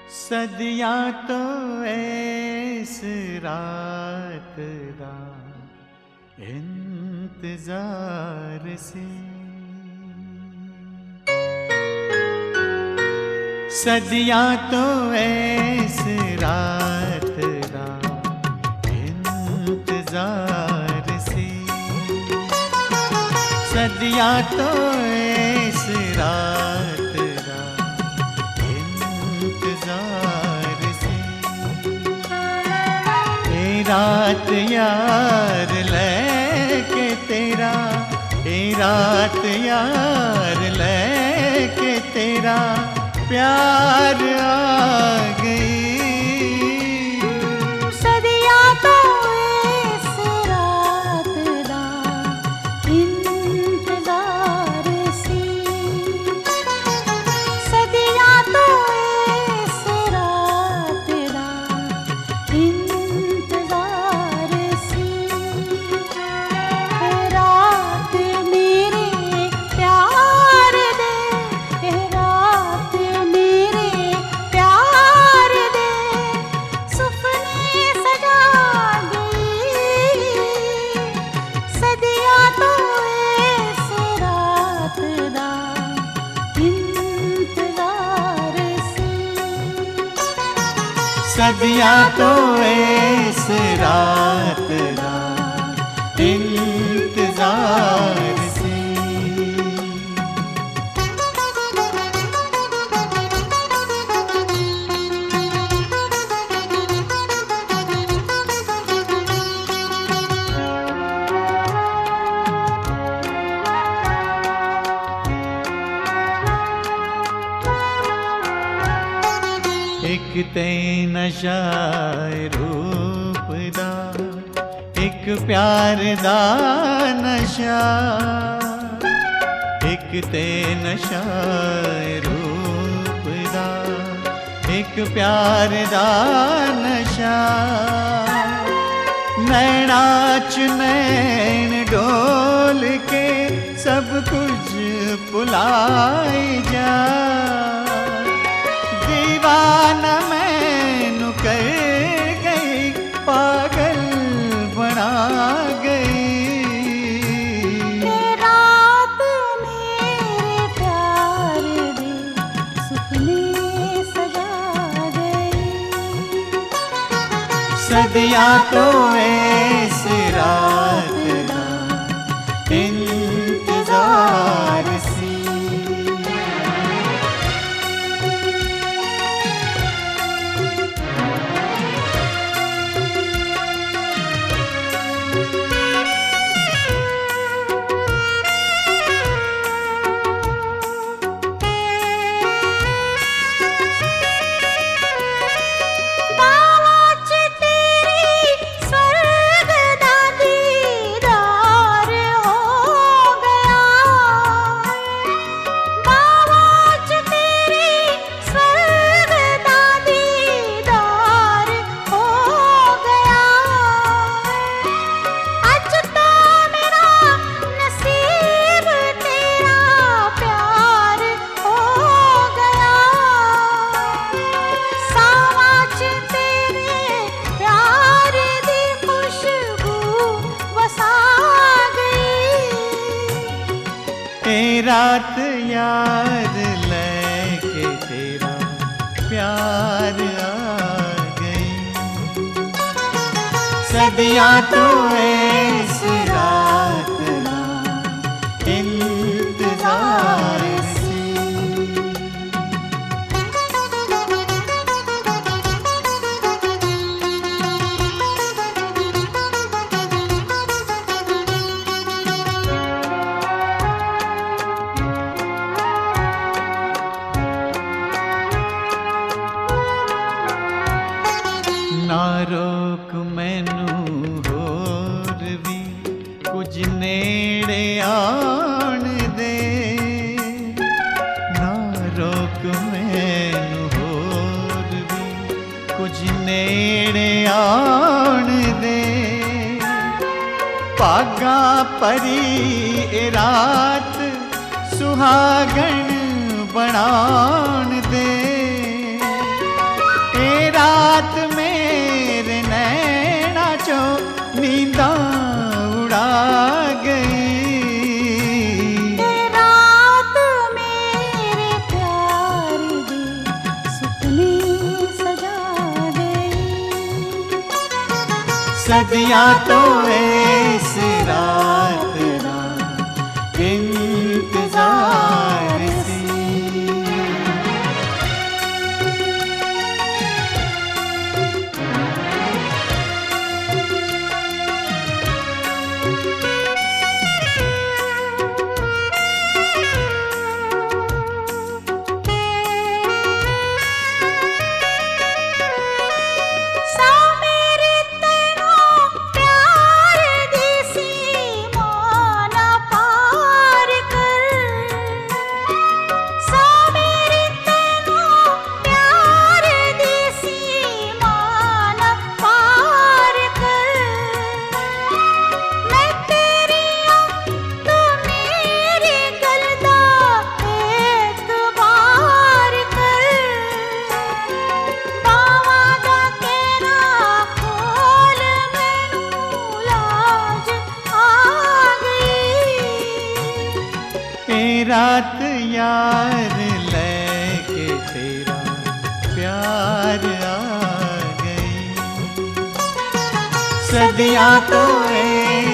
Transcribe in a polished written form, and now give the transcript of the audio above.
सदियां तो ऐस रात दा इंतजार सी, सदियां तो ऐस रात दा इंतजार सी, सदियां तो ऐस रात दा इंतजार सी। ए रात यार लेके तेरा, ए रात यार लेके तेरा प्यार आ गई। सदियां तो इस रात दा इंतजार सी, सदियां तो इस रात दा इंतजार सी। रात मेरे प्यार दे, रात मेरे प्यार दे सुपने सजा गई। सदियां तो इस रात दा इंतजार सी, सदियां तो ऐस रात दा इंतजार सी। एक ते नशा रूप दा, एक प्यार दा नशा, एक ते नशा रूप दा, एक प्यार दा नशा। नैना च नैन डोल के सब कुछ भुलाई जा, दीवाना मैनू कर गई, पागल बना गई। रात मेरे प्यार दे सुपने सजा गई। सदियां तो ऐस रात दा इंतजार सी। रात यार लेके तेरा प्यार आ गई। सदियां तो ऐस रात दा इंतजार सी। ना रोक मैनू होर भी कुछ नेड़े आन दे, ना रोक मैनू होर भी कुछ नेड़े आन दे। भागा परी ए रात सुहागन बनान दे। सदियां तो इस रात दा इंतजार सी। रात यार लेके तेरा प्यार आ गई। सदियां तो